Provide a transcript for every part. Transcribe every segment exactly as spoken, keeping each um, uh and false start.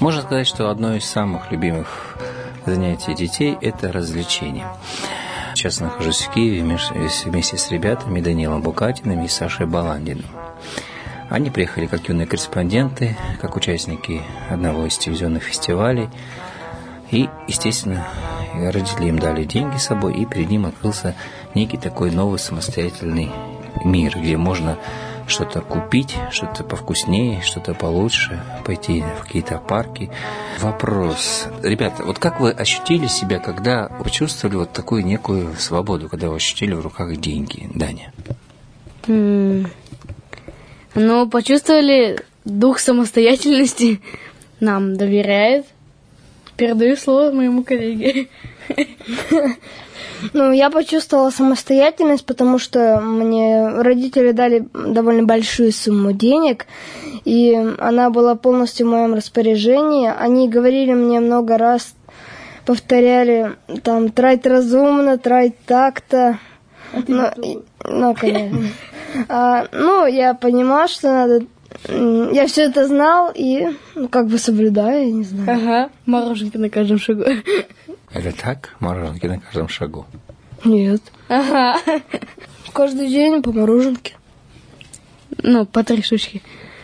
Можно сказать, что одно из самых любимых занятий детей – это развлечение. Сейчас нахожусь в Киеве вместе с ребятами Данилом Букатиным и Сашей Баландиным. Они приехали как юные корреспонденты, как участники одного из телевизионных фестивалей. И, естественно, родители им дали деньги с собой, и перед ним открылся некий такой новый самостоятельный мир, где можно что-то купить, что-то повкуснее, что-то получше, пойти в какие-то парки. Вопрос. Ребята, вот как вы ощутили себя, когда почувствовали вот такую некую свободу, когда вы ощутили в руках деньги? Даня? Mm. Ну, почувствовали дух самостоятельности. Нам доверяет. Передаю слово моему коллеге. Ну, я почувствовала самостоятельность, потому что мне родители дали довольно большую сумму денег, и она была полностью в моем распоряжении. Они говорили мне много раз, повторяли, там, трать разумно, трать так-то. Ну, ну, конечно. А, ну, я понимала, что надо... Я все это знал и, ну, как бы соблюдаю, я не знаю. Ага, мороженки на каждом шагу. Это так? Мороженки на каждом шагу? Нет. Ага. Каждый день по мороженке. Ну, по три штучки.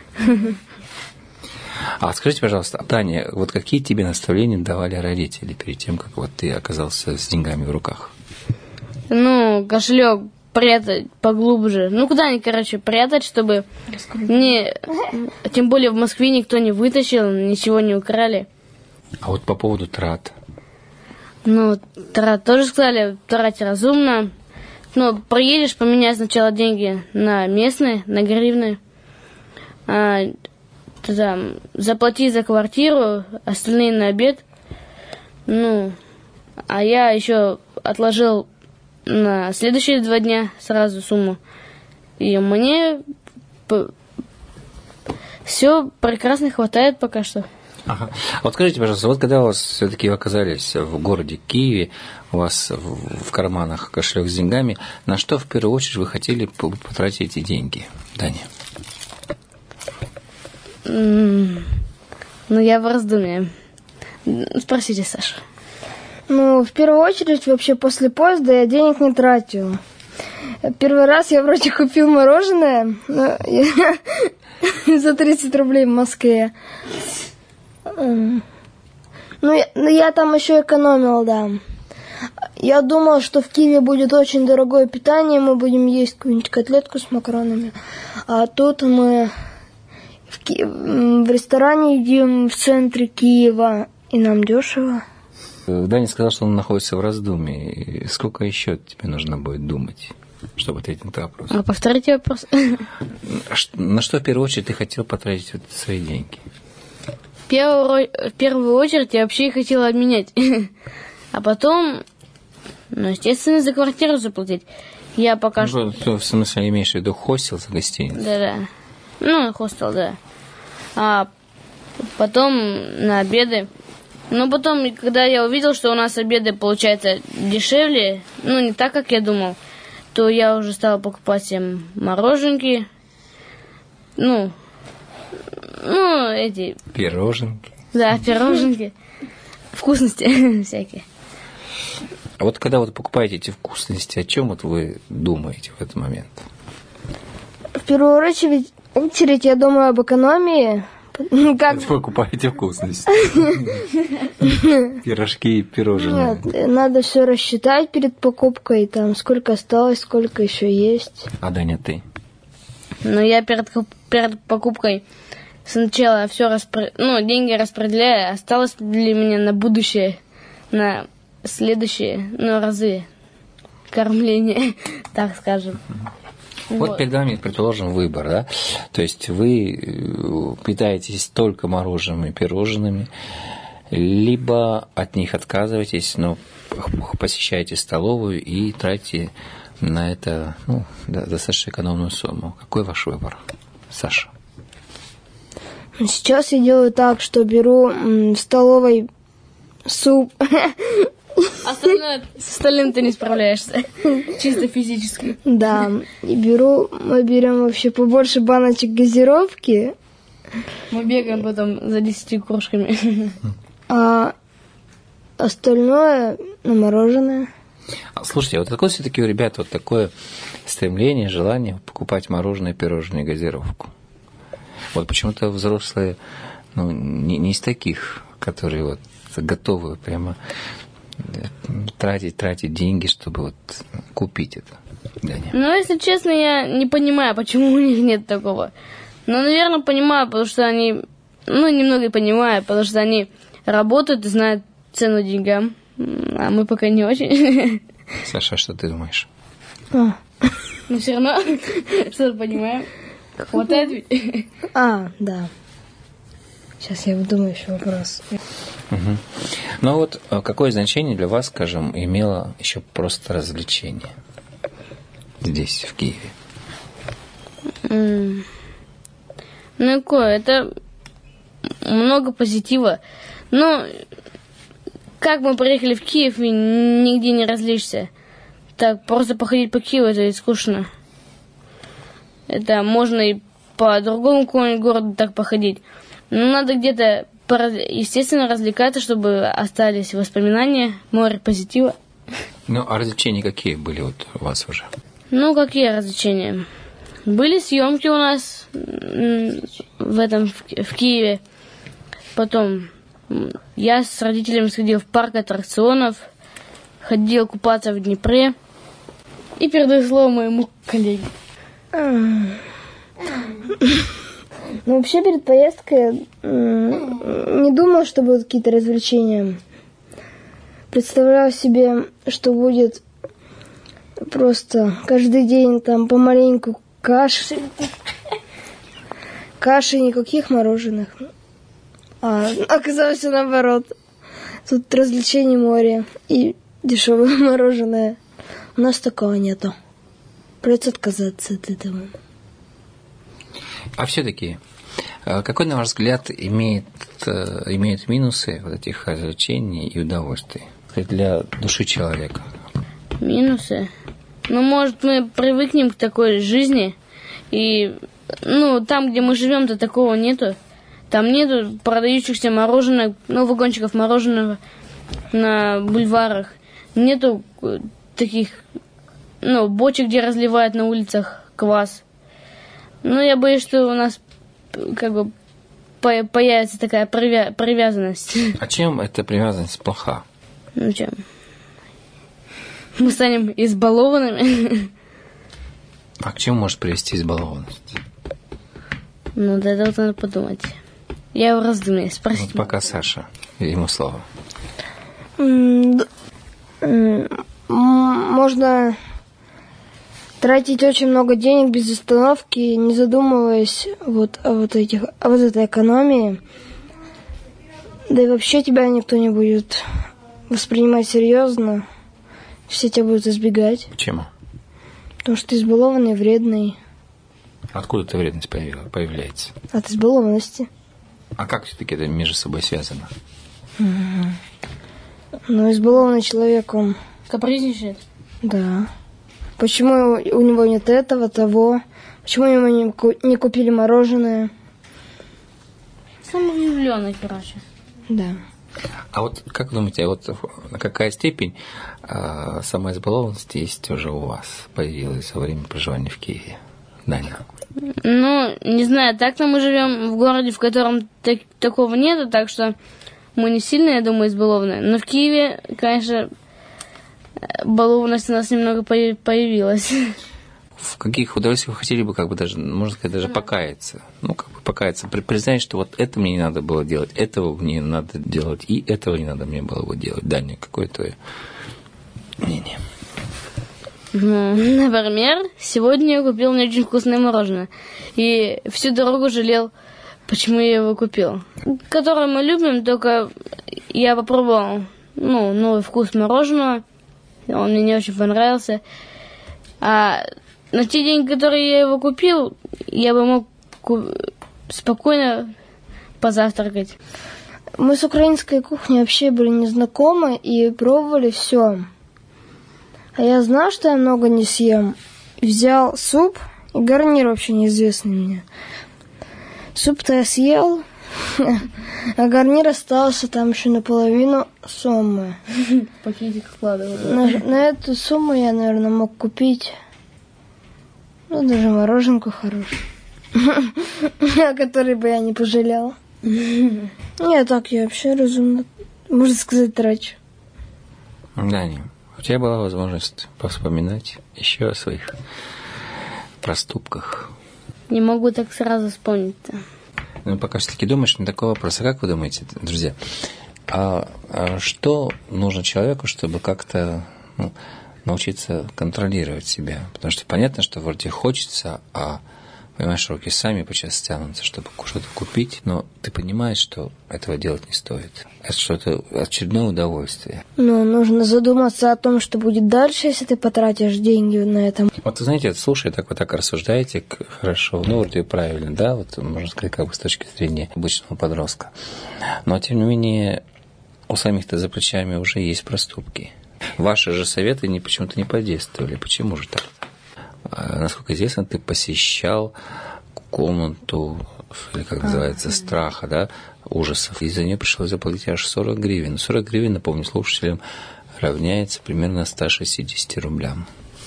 А скажите, пожалуйста, Таня, вот какие тебе наставления давали родители перед тем, как вот ты оказался с деньгами в руках? Ну, кошелек прятать поглубже. Ну, куда-нибудь, короче, прятать, чтобы не... Тем более в Москве никто не вытащил, ничего не украли. А вот по поводу трат? Ну, трат тоже сказали, тратить разумно. Ну, приедешь, поменяй сначала деньги на местные, на гривны. А, там, заплати за квартиру, остальные на обед. Ну, а я еще отложил на следующие два дня сразу сумму. И мне все прекрасно хватает пока что. Ага. Вот скажите, пожалуйста, вот когда у вас все-таки оказались в городе Киеве, у вас в, в карманах кошелек с деньгами, на что в первую очередь вы хотели потратить эти деньги, Даня? Mm, ну, я в раздумье. Спросите, Саша. Ну, в первую очередь, вообще после поезда я денег не тратила. Первый раз я вроде купил мороженое за тридцать рублей в Москве. Ну, я, ну, я там еще экономила, да. Я думала, что в Киеве будет очень дорогое питание, мы будем есть какую-нибудь котлетку с макаронами. А тут мы в, Ки... в ресторане едим в центре Киева, и нам дешево. Даня сказал, что он находится в раздумье. Сколько еще тебе нужно будет думать, чтобы ответить на этот вопрос? А повторите вопрос. На что в первую очередь ты хотел потратить вот свои деньги? В первую, в первую очередь я вообще хотела обменять. А потом, ну, естественно, за квартиру заплатить. Я пока ну, что... В смысле, имеешь в виду хостел за гостиницу? Да-да. Ну, хостел, да. А потом на обеды. Ну, потом, когда я увидел, что у нас обеды, получается, дешевле, ну, не так, как я думал, то я уже стала покупать им мороженки, ну, ну, эти... Пироженки. Да, пироженки. Вкусности всякие. А вот когда вы покупаете эти вкусности, о чем вот вы думаете в этот момент? В первую очередь, очередь я думаю об экономии. Как вы покупаете вкусности? Пирожки и пирожные. Нет, надо все рассчитать перед покупкой, там сколько осталось, сколько еще есть. А Даня, ты? Ну, я перед, перед покупкой сначала все распро... ну, деньги распределяю, осталось для меня на будущее, на следующие, ну, разы кормления, так скажем. Вот, вот перед вами, предположим, выбор, да? То есть вы питаетесь только мороженым и пирожными, либо от них отказываетесь, но посещаете столовую и тратите на это, ну, достаточно экономную сумму. Какой ваш выбор, Саша? Сейчас я делаю так, что беру в столовой суп. Остальное, с остальным ты не справляешься. Чисто физически. Да. И беру, мы берем вообще побольше баночек газировки. Мы бегаем потом за десятью кружками. А остальное на мороженое. Слушайте, вот какое все-таки у ребят вот такое стремление, желание покупать мороженое, пирожное, газировку? Вот почему-то взрослые, ну, не, не из таких, которые вот готовы прямо тратить, тратить деньги, чтобы вот купить это. Даня. Ну, если честно, я не понимаю, почему у них нет такого. Но, наверное, понимаю, потому что они, ну, немного понимаю, потому что они работают и знают цену деньгам, а мы пока не очень. Саша, что ты думаешь? А. Но все равно что-то понимаем. Хватает ведь? А, да. Сейчас я думаю еще вопрос. Угу. Ну вот какое значение для вас, скажем, имело еще просто развлечение здесь, в Киеве? Mm. Ну, какое? Это много позитива. Но как мы приехали в Киев и нигде не развлечься? Так, просто походить по Киеву, это ведь скучно. Это можно и по другому какому-нибудь городу так походить. Но надо где-то, естественно, развлекаться, чтобы остались воспоминания, море позитива. Ну, а развлечения какие были вот у вас уже? Ну, какие развлечения? Были съемки у нас в этом, в Киеве. Потом я с родителями сходил в парк аттракционов, ходил купаться в Днепре. И передаю слово моему коллеге. Ну, вообще, перед поездкой не думал, что будут какие-то развлечения. Представлял себе, что будет просто каждый день там помаленьку каши. Каши, никаких мороженых. А оказалось все наоборот. Тут развлечение море и дешевое мороженое. У нас такого нету. Придется отказаться от этого. А все-таки, какой, на ваш взгляд, имеет, имеют минусы вот этих развлечений и удовольствий для души человека? Минусы? Ну, может, мы привыкнем к такой жизни, и, ну, там, где мы живем-то, такого нету. Там нету продающихся мороженых, ну, вагончиков мороженого на бульварах. Нету таких, ну, бочек, где разливают на улицах квас. Ну, я боюсь, что у нас как бы появится такая привя- привязанность. А чем эта привязанность плоха? Ну, чем? Мы станем избалованными. А к чему может привести избалованность? Ну, до этого надо подумать. Я его раздумаю, спросить. Вот пока Саша, ему слово. Можно тратить очень много денег без остановки, не задумываясь вот о вот этих, о вот этой экономии. Да и вообще тебя никто не будет воспринимать серьезно. Все тебя будут избегать. Почему? Потому что ты избалованный, вредный. Откуда эта вредность появляется? От избалованности. А как все-таки это между собой связано? Ну, избалованный человек, он... Капризничает? Да. Почему у него нет этого, того? Почему ему не, не купили мороженое? Самовлюбленный, короче. Да. А вот как думаете, вот на какая степень э, самоизбалованности есть уже у вас появилась во время проживания в Киеве? Даня? Ну, не знаю, так-то мы живем в городе, в котором так, такого нету, так что мы не сильно, я думаю, избалованные. Но в Киеве, конечно, балованность у нас немного появилась. В каких удовольствиях вы хотели бы, как бы даже, можно сказать, даже покаяться? Ну, как бы покаяться, признать, что вот это мне не надо было делать, этого мне надо делать, и этого не надо мне было бы делать. Даня, какое твое мнение? Ну, например, сегодня я купил мне очень вкусное мороженое. И всю дорогу жалел, почему я его купил. Которое мы любим, только я попробовал, ну, новый вкус мороженого. Он мне не очень понравился. А на те деньги, которые я его купил, я бы мог спокойно позавтракать. Мы с украинской кухней вообще были не знакомы и пробовали все. А я знал, что я много не съем. Взял суп и гарнир вообще неизвестный мне. Суп-то я съел, а гарнир остался там еще наполовину суммы. Пакетик вкладывал. На, на эту сумму я, наверное, мог купить, ну, даже мороженку хорошую, о которой бы я не пожалела. Нет, так я вообще разумно, можно сказать, трачу. Даня, у тебя была возможность повспоминать еще о своих проступках. Не могу так сразу вспомнить-то. Ну, пока все-таки думаешь, не такой вопрос. А как вы думаете, друзья, а, а что нужно человеку, чтобы как-то, ну, научиться контролировать себя? Потому что понятно, что вроде хочется, а, понимаешь, руки сами подчас тянутся, чтобы что-то купить, но ты понимаешь, что этого делать не стоит. Это что-то очередное удовольствие. Ну, нужно задуматься о том, что будет дальше, если ты потратишь деньги на это. Вот, знаете, слушай, так вы так рассуждаете, хорошо, ну, вроде правильно, да, вот, можно сказать, как бы с точки зрения обычного подростка. Но, тем не менее, у самих-то за плечами уже есть проступки. Ваши же советы не, почему-то не подействовали. Почему же так? Насколько известно, ты посещал комнату, или как называется, а, страха, да, ужасов. И за нее пришлось заплатить аж сорок гривен. сорок гривен, напомню слушателям, равняется примерно ста шестидесяти рублям.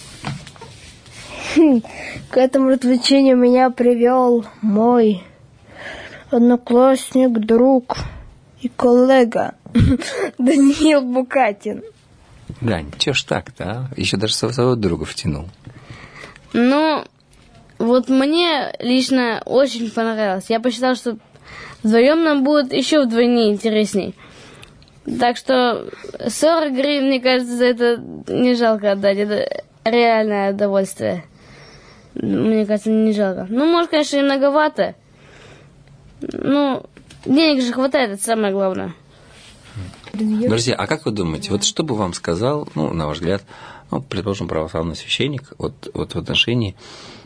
К этому развлечению меня привел мой одноклассник, друг и коллега Даниил Букатин. Дань, чё ж так-то, а? Еще даже своего друга втянул. Ну, вот мне лично очень понравилось. Я посчитал, что вдвоем нам будет еще вдвойне интересней. Так что сорок гривен, мне кажется, за это не жалко отдать. Это реальное удовольствие. Мне кажется, не жалко. Ну, может, конечно, и многовато. Ну, денег же хватает, это самое главное. Друзья, а как вы думаете, вот что бы вам сказал, ну, на ваш взгляд, ну, предположим, православный священник, вот, вот в отношении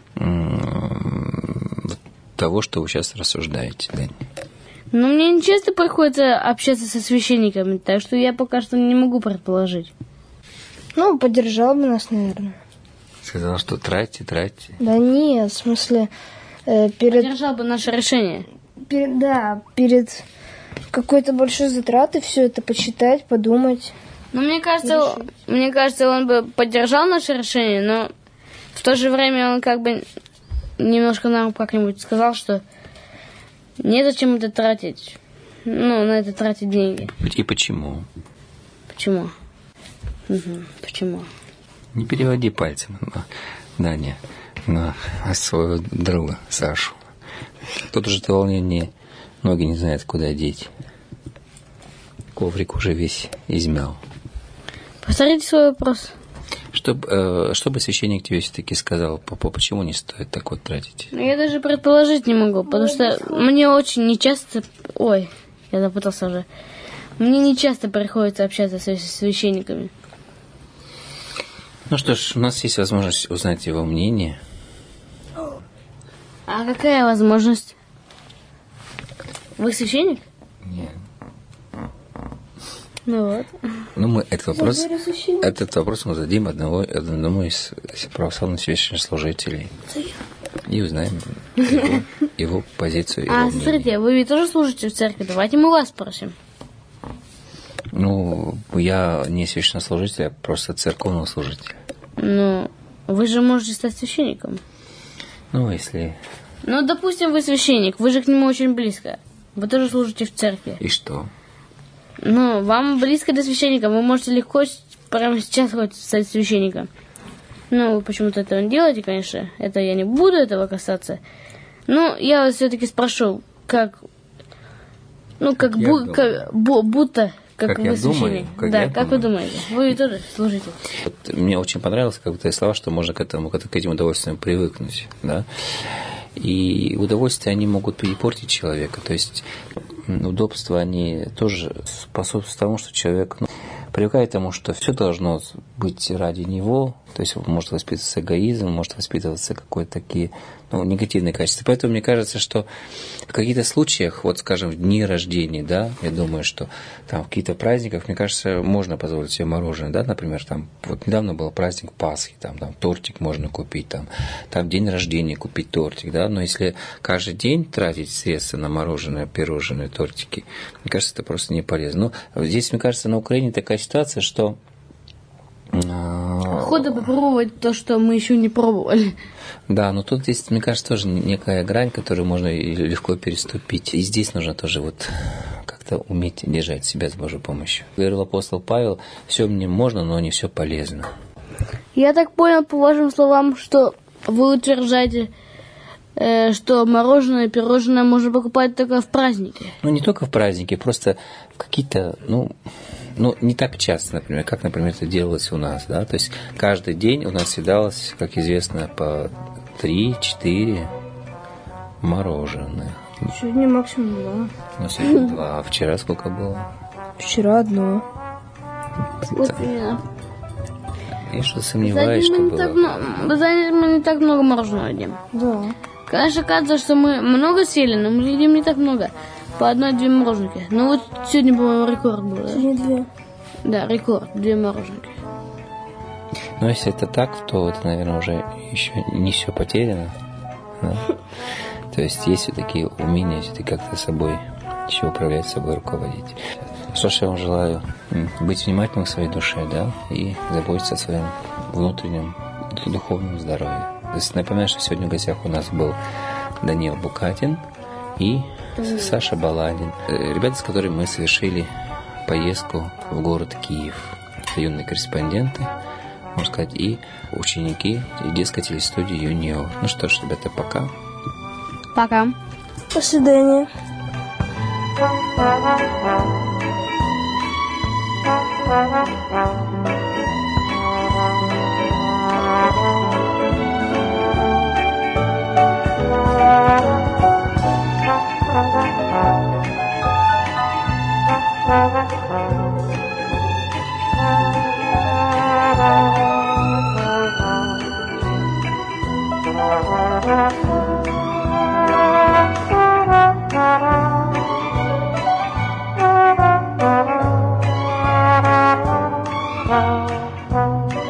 м- того, что вы сейчас рассуждаете, Дань? Ну, мне не часто приходится общаться со священниками, так что я пока что не могу предположить. Ну, поддержал бы нас, наверное. Сказал, что тратьте, тратьте. Да нет, в смысле, э, перед... Поддержал бы наше решение. Перед, да, перед какой-то большой затратой все это почитать, подумать. Ну, мне кажется, мне кажется, он бы поддержал наше решение, но в то же время он как бы немножко нам как-нибудь сказал, что незачем это тратить. Ну, на это тратить деньги. И почему? Почему? Угу. Почему? Не переводи пальцем, Даня, на своего друга Сашу. Тут уже это волнение, ноги не знают, куда деть. Коврик уже весь измял. Повторите свой вопрос. Что, э, что бы священник тебе все-таки сказал, по почему не стоит так вот тратить? Я даже предположить не могу, потому что мне очень нечасто... Ой, я запутался уже. Мне нечасто приходится общаться со священниками. Ну что ж, у нас есть возможность узнать его мнение. А какая возможность? Вы священник? Нет. Ну вот. Ну, мы этот вопрос, этот вопрос мы зададим одного, одному из православных священнослужителей. И узнаем его, его позицию, его А, мнение. смотрите, вы ведь тоже служите в церкви. Давайте мы вас спросим. Ну, я не священнослужитель, а просто церковный служитель. Ну, вы же можете стать священником. Ну, если... Ну, допустим, вы священник, вы же к нему очень близко. Вы тоже служите в церкви. И что? Ну, вам близко до священника, вы можете легко прямо сейчас хоть стать священником. Ну, вы почему-то этого не делаете, конечно. Это я не буду этого касаться. Ну, я вас все-таки спрошу, как... Ну, как, как, бу, как бу, будто... Как, как вы я священник. думаю, как да, я как думаю. вы думаете? Вы тоже служите. Вот мне очень понравилось, как твои слова, что можно к этому, к этим удовольствиям привыкнуть, да. И удовольствия, они могут перепортить человека. То есть удобства, они тоже способствуют тому, что человек ну, привыкает к тому, что все должно быть ради него, То есть может воспитываться эгоизм, может воспитываться какие-то такие ну, негативные качества. Поэтому мне кажется, что в каких-то случаях, вот скажем, в дни рождения, да, я думаю, что там в каких-то праздниках, мне кажется, можно позволить себе мороженое, да, например, там, вот недавно был праздник Пасхи, там, там тортик можно купить, там, там день рождения купить тортик, да, но если каждый день тратить средства на мороженое, пирожные, тортики, мне кажется, это просто не полезно. Но здесь, мне кажется, на Украине такая ситуация, что охота попробовать то, что мы еще не пробовали. Да, но тут есть, мне кажется, тоже некая грань, которую можно легко переступить. И здесь нужно тоже вот как-то уметь держать себя с Божьей помощью. Говорил апостол Павел, все мне можно, но не все полезно. Я так понял по вашим словам, что вы утверждаете, э, что мороженое, пирожное можно покупать только в праздники. Ну, не только в праздники, просто в какие-то, ну... Ну, не так часто, например, как, например, это делалось у нас, да, то есть каждый день у нас съедалось, как известно, по три-четыре мороженых. Сегодня максимум два. Ну, сегодня два, а вчера сколько было? Вчера одно. Вот именно. Я что сомневаюсь, что было. Так, мы, за мы не так много мороженого едим. Да. Конечно, кажется, что мы много съели, но мы едим не так много. По одной-две мороженки. Ну вот сегодня, по-моему, рекорд был. Да? Сегодня две. Да, рекорд. Две мороженки. Но если это так, то это, наверное, уже еще не все потеряно. Да? То есть есть все-таки умения все-таки как-то собой, еще управлять собой, руководить. Что ж, я вам желаю быть внимательным к своей душе, да, и заботиться о своем внутреннем духовном здоровье. То есть напоминаю, что сегодня в гостях у нас был Даниил Букатин и Саша Баландин, ребята, с которыми мы совершили поездку в город Киев. Юные корреспонденты, можно сказать, и ученики детской телестудии «Юниор». Ну что ж, ребята, пока. Пока. До свидания. Thank you.